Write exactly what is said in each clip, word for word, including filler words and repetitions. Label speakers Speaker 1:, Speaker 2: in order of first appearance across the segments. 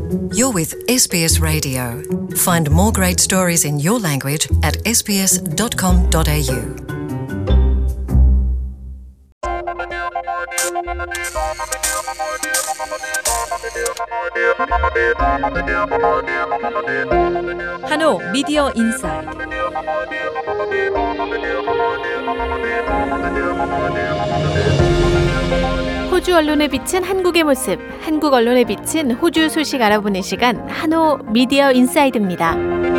Speaker 1: You're with S B S Radio. Find more great stories in your language at s b s dot com dot a u.
Speaker 2: 한호 미디어 인사이드. 호주 언론에 비친 한국의 모습, 한국 언론에 비친 호주 소식 알아보는 시간, 한호 미디어 인사이드입니다.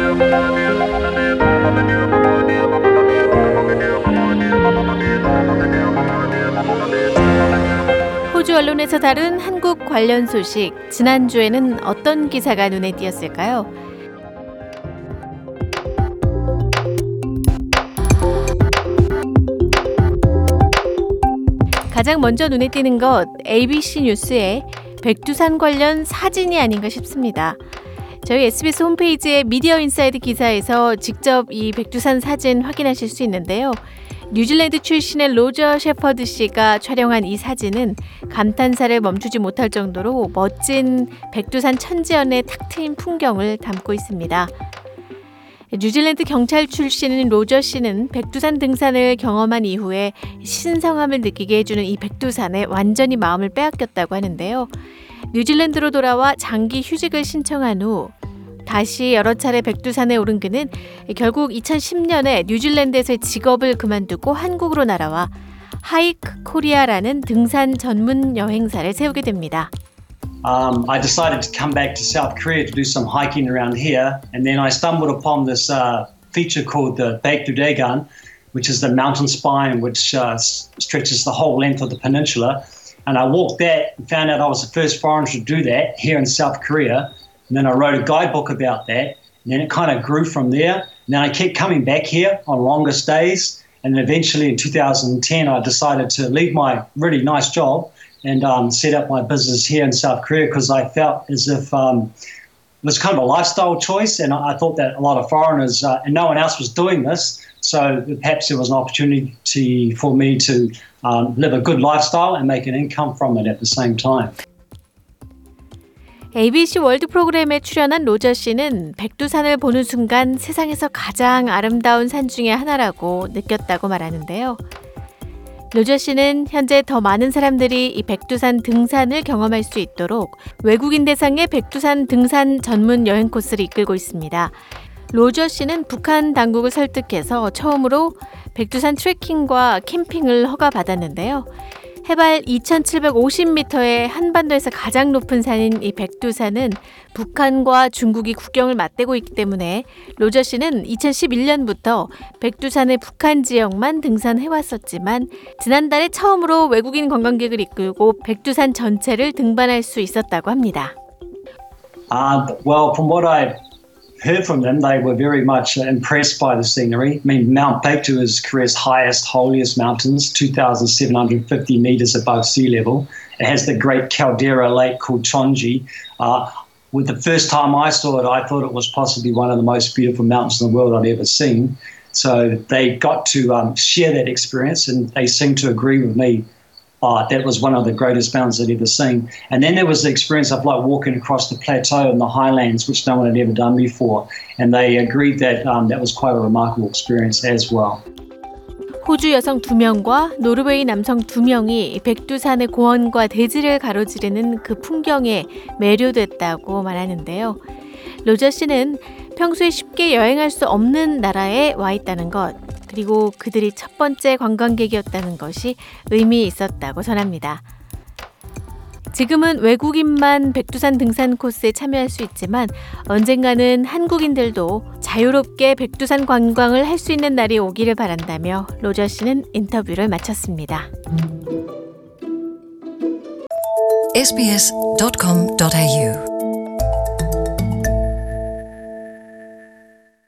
Speaker 2: 호주 언론에서 다룬 한국 관련 소식, 지난주에는 어떤 기사가 눈에 띄었을까요? 가장 먼저 눈에 띄는 것, 에이비씨 뉴스의 백두산 관련 사진이 아닌가 싶습니다. 저희 에스비에스 홈페이지의 미디어 인사이드 기사에서 직접 이 백두산 사진 확인하실 수 있는데요. 뉴질랜드 출신의 로저 셰퍼드 씨가 촬영한 이 사진은 감탄사를 멈추지 못할 정도로 멋진 백두산 천지연의 탁 트인 풍경을 담고 있습니다. 뉴질랜드 경찰 출신인 로저 씨는 백두산 등산을 경험한 이후에 신성함을 느끼게 해주는 이 백두산에 완전히 마음을 빼앗겼다고 하는데요. 뉴질랜드로 돌아와 장기 휴직을 신청한 후 다시 여러 차례 백두산에 오른 그는 결국 이천십 년에 뉴질랜드에서의 직업을 그만두고 한국으로 날아와 하이크 코리아라는 등산 전문 여행사를 세우게 됩니다.
Speaker 3: Um, I decided to come back to South Korea to do some hiking around here, and then I stumbled upon this uh, feature called the Baek Du Daegan, which is the mountain spine which uh, s- stretches the whole length of the peninsula. And I walked that and found out I was the first foreigner to do that here in South Korea. And then I wrote a guidebook about that, and then it kind of grew from there. And then I kept coming back here on longer stays, and then eventually in two thousand ten I decided to leave my really nice job and um, set up my business here in South Korea because I felt as if um, it was kind of a lifestyle choice, and I thought that a lot of foreigners uh, and no one else was doing this, so perhaps there was an opportunity for me to um, live a good lifestyle and make an income from it at the same time.
Speaker 2: 에이비씨 월드 프로그램에 출연한 로저 씨는 백두산을 보는 순간 세상에서 가장 아름다운 산 중에 하나라고 느꼈다고 말하는데요. 로저 씨는 현재 더 많은 사람들이 이 백두산 등산을 경험할 수 있도록 외국인 대상의 백두산 등산 전문 여행 코스를 이끌고 있습니다. 로저 씨는 북한 당국을 설득해서 처음으로 백두산 트레킹과 캠핑을 허가받았는데요. 해발 이천칠백오십 미터의 한반도에서 가장 높은 산인 이 백두산은 북한과 중국이 국경을 맞대고 있기 때문에 로저 씨는 이천십일 년부터 백두산의 북한 지역만 등산해왔었지만 지난달에 처음으로 외국인 관광객을 이끌고 백두산 전체를 등반할 수 있었다고 합니다.
Speaker 3: Uh, well, from what I heard from them, they were very much impressed by the scenery. I mean, Mount Baek Du is Korea's highest, holiest mountains, two thousand seven hundred fifty meters above sea level. It has the great caldera lake called Chonji. Uh, with the first time I saw it, I thought it was possibly one of the most beautiful mountains in the world I'd ever seen. So they got to um, share that experience, and they seemed to agree with me. Uh, that was one of the greatest mountains I'd ever seen. And then there was the experience of like walking across the plateau in the highlands, which no one had ever done before. And they agreed that um, that was quite a remarkable experience as well.
Speaker 2: 호주 여성 두 명과 노르웨이 남성 두 명이 백두산의 고원과 대지를 가로지르는 그 풍경에 매료됐다고 말하는데요. 로저 씨는 평소에 쉽게 여행할 수 없는 나라에 와 있다는 것, 그리고 그들이 첫 번째 관광객이었다는 것이 의미 있었다고 전합니다. 지금은 외국인만 백두산 등산 코스에 참여할 수 있지만 언젠가는 한국인들도 자유롭게 백두산 관광을 할 수 있는 날이 오기를 바란다며 로저 씨는 인터뷰를 마쳤습니다.
Speaker 1: s b s dot com dot a u